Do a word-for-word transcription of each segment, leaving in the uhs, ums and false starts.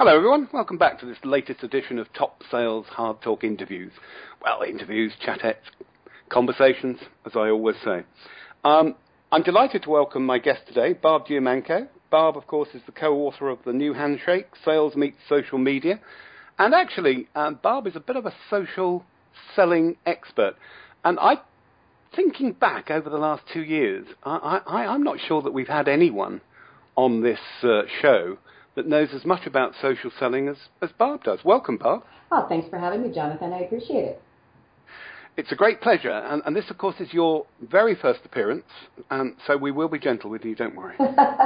Hello everyone, welcome back to this latest edition of Top Sales Hard Talk Interviews. Well, interviews, chatettes, conversations, as I always say. Um, I'm delighted to welcome my guest today, Barb Giammanco. Barb, of course, is the co-author of The New Handshake, Sales Meets Social Media. And actually, um, Barb is a bit of a social selling expert. And I, thinking back over the last two years, I, I, I'm not sure that we've had anyone on this uh, show that knows as much about social selling as, as Barb does. Welcome, Barb. Oh, thanks for having me, Jonathan. I appreciate it. It's a great pleasure. And, and this, of course, is your very first appearance. Um, so we will be gentle with you, don't worry.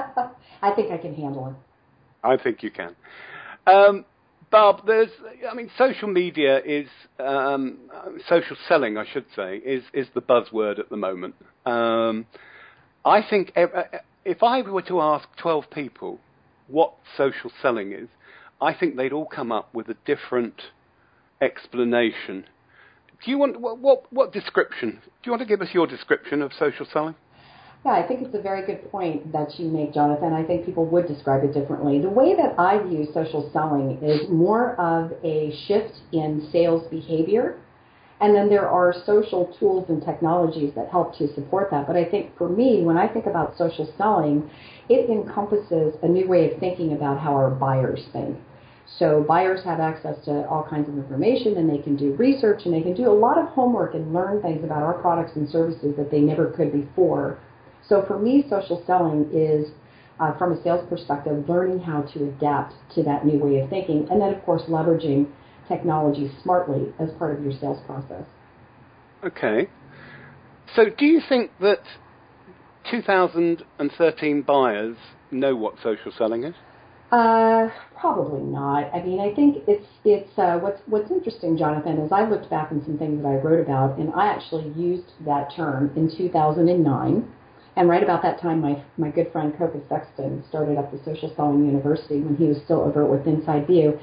I think I can handle it. I think you can. Um, Barb, there's, I mean, social media is, um, social selling, I should say, is, is the buzzword at the moment. Um, I think if I were to ask twelve people what social selling is, I think they'd all come up with a different explanation. Do you want what, what what description? Do you want to give us your description of social selling? Yeah, I think it's a very good point that you make, Jonathan. I think people would describe it differently. The way that I view social selling is more of a shift in sales behavior, and then there are social tools and technologies that help to support that. But I think for me, when I think about social selling, it encompasses a new way of thinking about how our buyers think. So buyers have access to all kinds of information, and they can do research, and they can do a lot of homework and learn things about our products and services that they never could before. So for me, social selling is, uh, from a sales perspective, learning how to adapt to that new way of thinking, and then, of course, leveraging technology smartly as part of your sales process. Okay. So do you think that two thousand thirteen buyers know what social selling is? Uh, probably not. I mean, I think it's it's uh, what's what's interesting, Jonathan, is I looked back on some things that I wrote about, and I actually used that term in two thousand nine. And right about that time, my my good friend Koka Sexton started up the Social Selling University when he was still over with Inside View.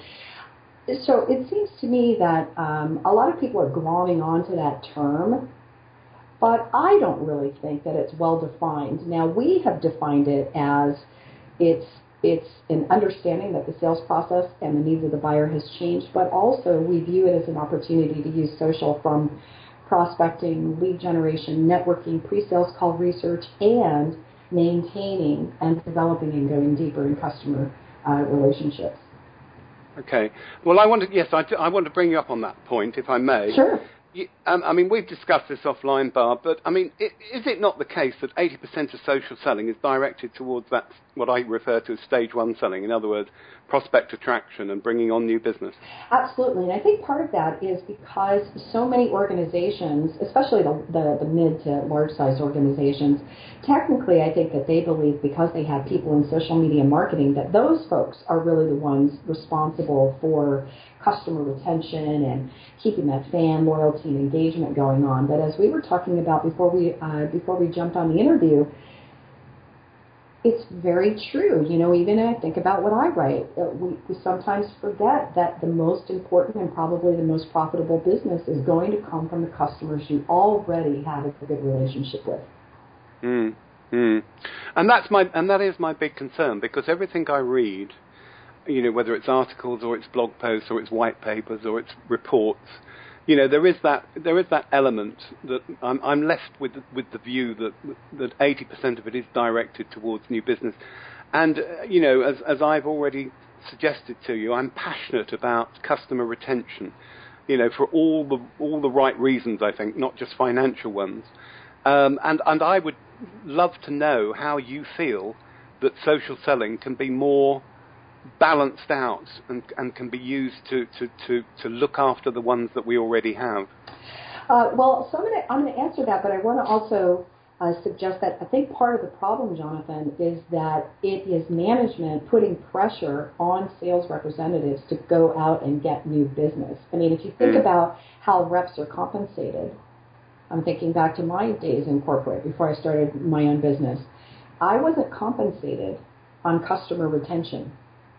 So it seems to me that um, a lot of people are glomming onto that term, but I don't really think that it's well defined. Now, we have defined it as it's it's an understanding that the sales process and the needs of the buyer has changed, but also we view it as an opportunity to use social from prospecting, lead generation, networking, pre-sales call research, and maintaining and developing and going deeper in customer uh, relationships. Okay. Well, I want to, yes, I, I want to bring you up on that point, if I may. Sure. You, um, I mean, we've discussed this offline, Barb, but, I mean, it, is it not the case that eighty percent of social selling is directed towards that, what I refer to as stage one selling, in other words, prospect attraction and bringing on new business? Absolutely, and I think part of that is because so many organizations, especially the, the, the mid to large-size organizations, technically I think that they believe because they have people in social media marketing that those folks are really the ones responsible for customer retention and keeping that fan loyalty and engagement going on. But as we were talking about before we uh, before we jumped on the interview, it's very true. You know, even I think about what I write, we, we sometimes forget that the most important and probably the most profitable business is going to come from the customers you already have a good relationship with. Mm, mm. And that's my and that is my big concern, because everything I read, you know, whether it's articles or it's blog posts or it's white papers or it's reports, you know, there is that there is that element that I'm, I'm left with with the view that that eighty percent of it is directed towards new business. And uh, you know, as as I've already suggested to you, I'm passionate about customer retention, you know, for all the all the right reasons, I think, not just financial ones. Um, and and I would love to know how you feel that social selling can be more balanced out and, and can be used to, to, to, to look after the ones that we already have. Uh, well, so I'm going to I'm going to answer that, but I want to also uh, suggest that I think part of the problem, Jonathan, is that it is management putting pressure on sales representatives to go out and get new business. I mean, if you think mm. about how reps are compensated, I'm thinking back to my days in corporate before I started my own business. I wasn't compensated on customer retention.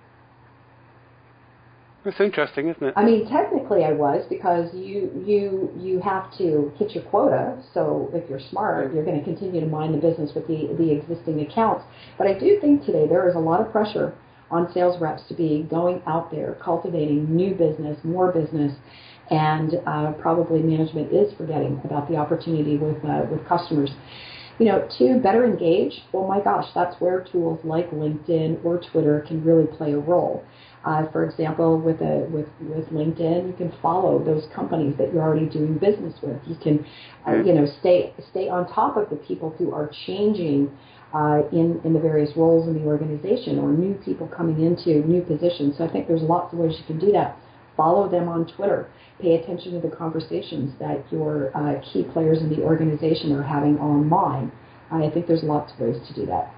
That's interesting, isn't it? I mean, technically I was, because you you you have to hit your quota. So if you're smart, right. you're going to continue to mine the business with the, the existing accounts. But I do think today there is a lot of pressure on sales reps to be going out there, cultivating new business, more business, and uh, probably management is forgetting about the opportunity with uh, with customers. You know, to better engage, well, my gosh, that's where tools like LinkedIn or Twitter can really play a role. Uh, for example, with a with with LinkedIn, you can follow those companies that you're already doing business with. You can, uh, you know, stay stay on top of the people who are changing uh, in in the various roles in the organization, or new people coming into new positions. So I think there's lots of ways you can do that. Follow them on Twitter. Pay attention to the conversations that your uh, key players in the organization are having online. I think there's lots of ways to do that.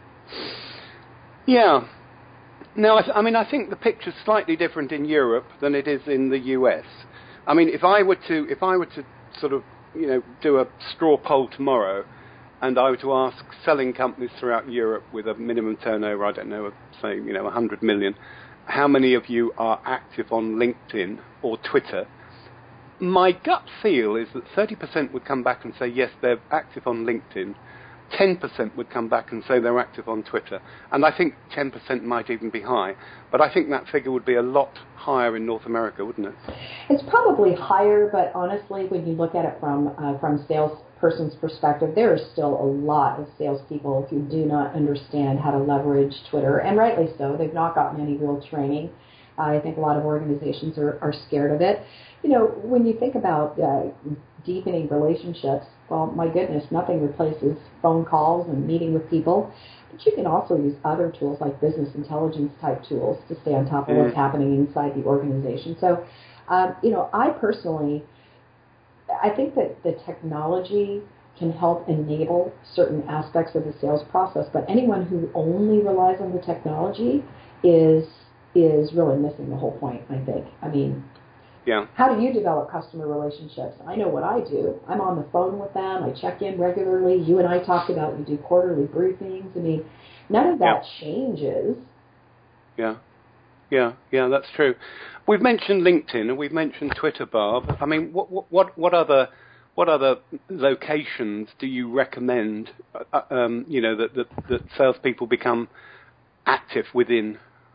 Yeah. No, I, th- I mean, I think the picture's slightly different in Europe than it is in the U S. I mean, if I were to, if I were to sort of, you know, do a straw poll tomorrow, and I were to ask selling companies throughout Europe with a minimum turnover, I don't know, of, say, you know, one hundred million, how many of you are active on LinkedIn or Twitter? My gut feel is that thirty percent would come back and say, yes, they're active on LinkedIn. ten percent would come back and say they're active on Twitter. And I think ten percent might even be high. But I think that figure would be a lot higher in North America, wouldn't it? It's probably higher, but honestly, when you look at it from uh, from salesperson's perspective, there is still a lot of salespeople who do not understand how to leverage Twitter, and rightly so. They've not gotten any real training. Uh, I think a lot of organizations are, are scared of it. You know, when you think about uh, deepening relationships, well, my goodness, nothing replaces phone calls and meeting with people. But you can also use other tools like business intelligence type tools to stay on top of what's happening inside the organization. So, um, you know, I personally, I think that the technology can help enable certain aspects of the sales process, but anyone who only relies on the technology is is really missing the whole point, I think. I mean, yeah. How do you develop customer relationships? I know what I do. I'm on the phone with them. I check in regularly. You and I talked about you do quarterly briefings. I mean, none of that yeah. changes. Yeah, yeah, yeah, that's true. We've mentioned LinkedIn and we've mentioned Twitter, Barb. I mean, what what what other what other locations do you recommend? Uh, um, you know, that that, that salespeople become active within?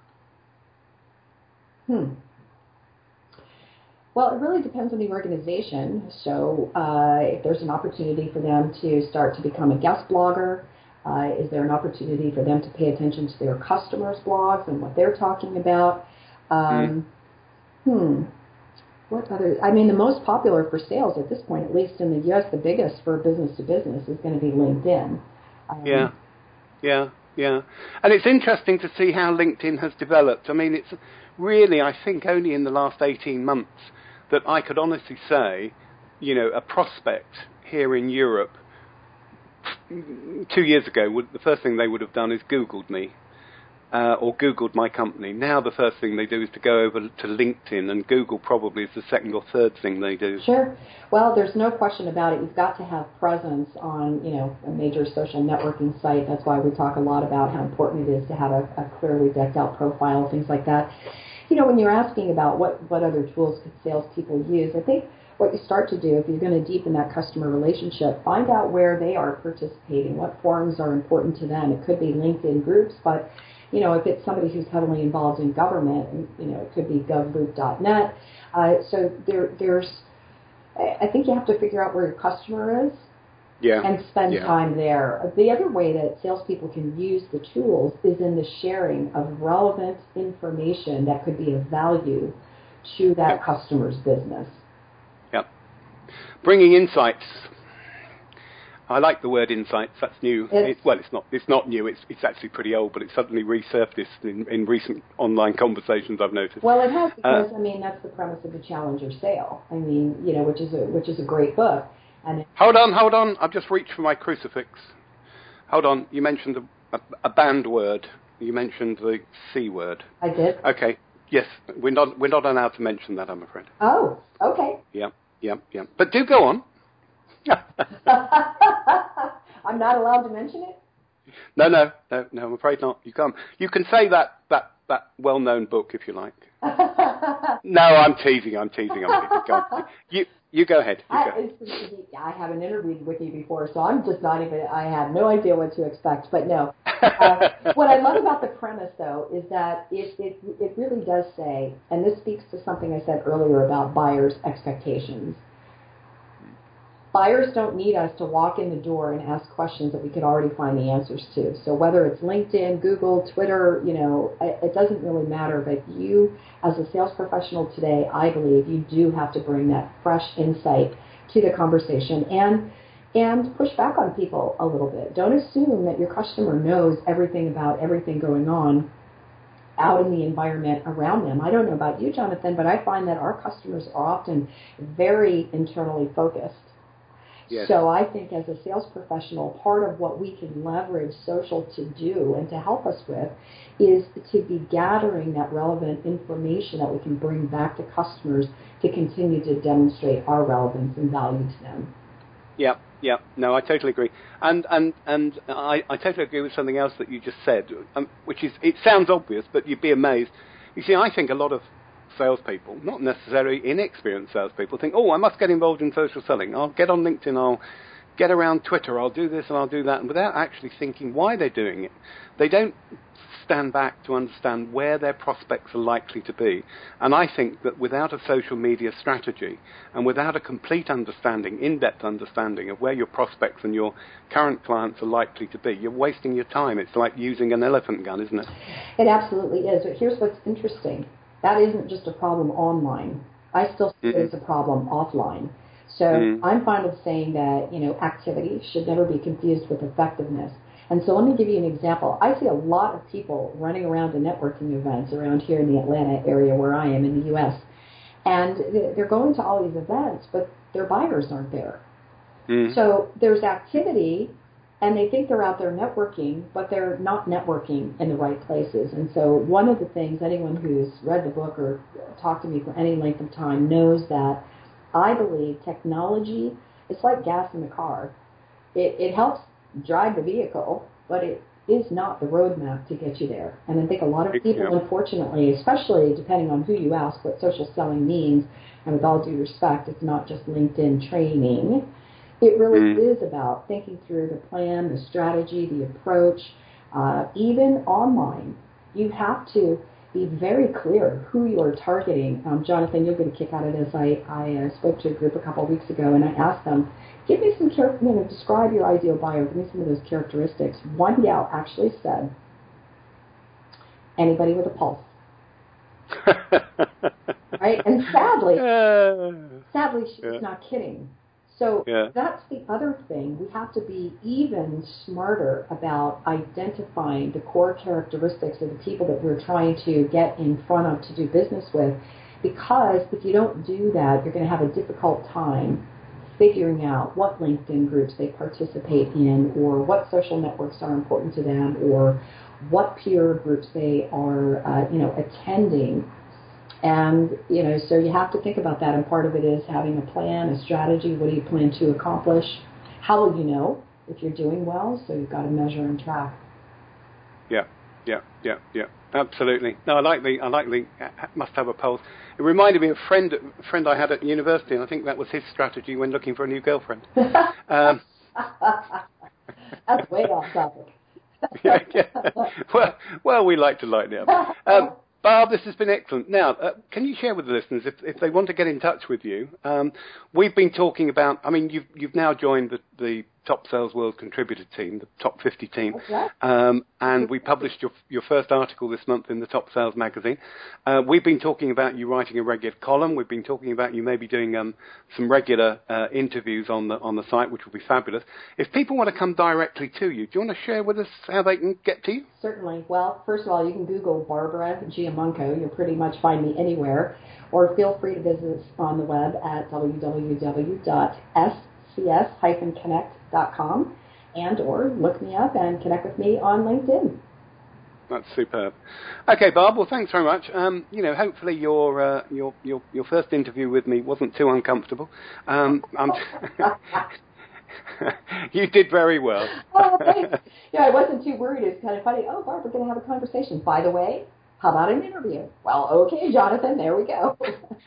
Hmm. Well, it really depends on the organization. So uh, if there's an opportunity for them to start to become a guest blogger, uh, is there an opportunity for them to pay attention to their customers' blogs and what they're talking about? Um, mm. Hmm. What other? I mean, the most popular for sales at this point, at least in the U S, the biggest for business to business is going to be LinkedIn. Um, yeah, yeah, yeah. And it's interesting to see how LinkedIn has developed. I mean, it's really, I think, only in the last eighteen months that I could honestly say, you know, a prospect here in Europe two years ago, would, the first thing they would have done is Googled me uh, or Googled my company. Now the first thing they do is to go over to LinkedIn, and Google probably is the second or third thing they do. Sure. Well, there's no question about it. You've got to have presence on, you know, a major social networking site. That's why we talk a lot about how important it is to have a, a clearly decked out profile, things like that. You know, when you're asking about what, what other tools could salespeople use, I think what you start to do, if you're going to deepen that customer relationship, find out where they are participating, what forums are important to them. It could be LinkedIn groups, but, you know, if it's somebody who's heavily involved in government, you know, it could be govloop dot net. Uh, so there, there's, I think you have to figure out where your customer is. Yeah. And spend yeah. time there. The other way that salespeople can use the tools is in the sharing of relevant information that could be of value to that yep. customer's business. Yep. Bringing insights. I like the word insights. That's new. It's, it, well, it's not. It's not new. It's it's actually pretty old, but it's suddenly resurfaced in, in recent online conversations I've noticed. Well, it has because uh, I mean that's the premise of the Challenger sale. I mean, you know, which is a which is a great book. And hold on, hold on. I've just reached for my crucifix. Hold on. You mentioned a, a, a banned word. You mentioned the C word. I did. Okay. Yes, we're not we're not allowed to mention that, I'm afraid. Oh, okay. Yeah, yeah, yeah. But do go on. I'm not allowed to mention it? No, no, no, no. I'm afraid not. You can't. You can say that that that well-known book if you like. No, I'm teasing. I'm teasing. I'm teasing. Go on. You, you go ahead. You I, go. it's, I haven't interviewed with you before, so I'm just not even, I have no idea what to expect. But no, uh, what I love about the premise, though, is that it, it, it really does say, and this speaks to something I said earlier about buyers' expectations. Buyers don't need us to walk in the door and ask questions that we could already find the answers to. So whether it's LinkedIn, Google, Twitter, you know, it doesn't really matter. But you, as a sales professional today, I believe you do have to bring that fresh insight to the conversation and and push back on people a little bit. Don't assume that your customer knows everything about everything going on out in the environment around them. I don't know about you, Jonathan, but I find that our customers are often very internally focused. Yes. So I think as a sales professional, part of what we can leverage social to do and to help us with is to be gathering that relevant information that we can bring back to customers to continue to demonstrate our relevance and value to them. Yeah, yeah. No, I totally agree. And and and I, I totally agree with something else that you just said, um, which is, it sounds obvious, but you'd be amazed. You see, I think a lot of salespeople, not necessarily inexperienced salespeople, think, oh, I must get involved in social selling. I'll get on LinkedIn, I'll get around Twitter, I'll do this and I'll do that, and without actually thinking why they're doing it. They don't stand back to understand where their prospects are likely to be. And I think that without a social media strategy and without a complete understanding, in-depth understanding of where your prospects and your current clients are likely to be, you're wasting your time. It's like using an elephant gun, isn't it? It absolutely is. But here's what's interesting. That isn't just a problem online. I still see mm-hmm. it as a problem offline. So mm-hmm. I'm fond of saying that, you know, activity should never be confused with effectiveness. And so let me give you an example. I see a lot of people running around to networking events around here in the Atlanta area where I am in the U S And they're going to all these events, but their buyers aren't there. Mm-hmm. So there's activity, and they think they're out there networking, but they're not networking in the right places. And so one of the things, anyone who's read the book or talked to me for any length of time knows that I believe technology is like gas in the car. It, it helps drive the vehicle, but it is not the roadmap to get you there. And I think a lot of people, yeah. unfortunately, especially depending on who you ask what social selling means, and with all due respect, it's not just LinkedIn training. It really mm. is about thinking through the plan, the strategy, the approach, uh, even online. You have to be very clear who you are targeting. Um, Jonathan, you'll get a kick out of this. I, I uh, spoke to a group a couple of weeks ago, and I asked them, give me some, char- you know, describe your ideal buyer. Give me some of those characteristics. One gal actually said, anybody with a pulse. Right? And sadly, uh, sadly, she's yeah. not kidding. So yeah. that's the other thing. We have to be even smarter about identifying the core characteristics of the people that we're trying to get in front of to do business with, because if you don't do that, you're going to have a difficult time figuring out what LinkedIn groups they participate in, or what social networks are important to them, or what peer groups they are, uh, you know, attending. And, you know, so you have to think about that. And part of it is having a plan, a strategy. What do you plan to accomplish? How will you know if you're doing well? So you've got to measure and track. Yeah, yeah, yeah, yeah. Absolutely. No, I like the, I like the, must have a pulse. It reminded me of a friend, a friend I had at university, and I think that was his strategy when looking for a new girlfriend. um, That's way off topic. yeah, yeah. Well, well, we like to lighten it up. Um, Barb, this has been excellent. Now, uh, can you share with the listeners, if, if they want to get in touch with you, um, we've been talking about, I mean, you've, you've now joined the, the Top Sales World Contributor team, the top fifty team, okay. um, and we published your, your first article this month in the Top Sales magazine. Uh, we've been talking about you writing a regular column. We've been talking about you maybe doing um, some regular uh, interviews on the on the site, which will be fabulous. If people want to come directly to you, do you want to share with us how they can get to you? Certainly. Well, first of all, you can Google Barbara Giamunco. You'll pretty much find me anywhere. Or feel free to visit us on the web at w w w dot s c s dash connect dot com and or look me up and connect with me on LinkedIn. That's superb. Okay, Barb. Well, thanks very much. Um, you know, hopefully your uh, your your your first interview with me wasn't too uncomfortable. Um, I'm you did very well. Oh, thanks. Yeah, I wasn't too worried. It's kind of funny. Oh, Barb, we're going to have a conversation. By the way, How about an interview? Well, okay, Jonathan, there we go.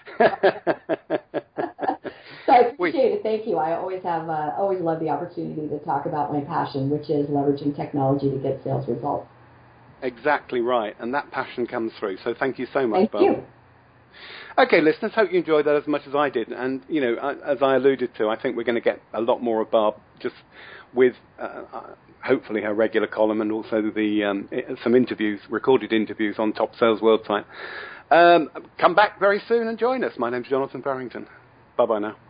So I appreciate it. Thank you. I always have, uh, always love the opportunity to talk about my passion, which is leveraging technology to get sales results. Exactly right, and that passion comes through. So thank you so much, Thank Barb. you. Okay, listeners, hope you enjoyed that as much as I did. And, you know, as I alluded to, I think we're going to get a lot more of Barb just with uh, hopefully her regular column and also the um, some interviews, recorded interviews on Top Sales World site. Um, come back very soon and join us. My name's Jonathan Barrington. Bye-bye now.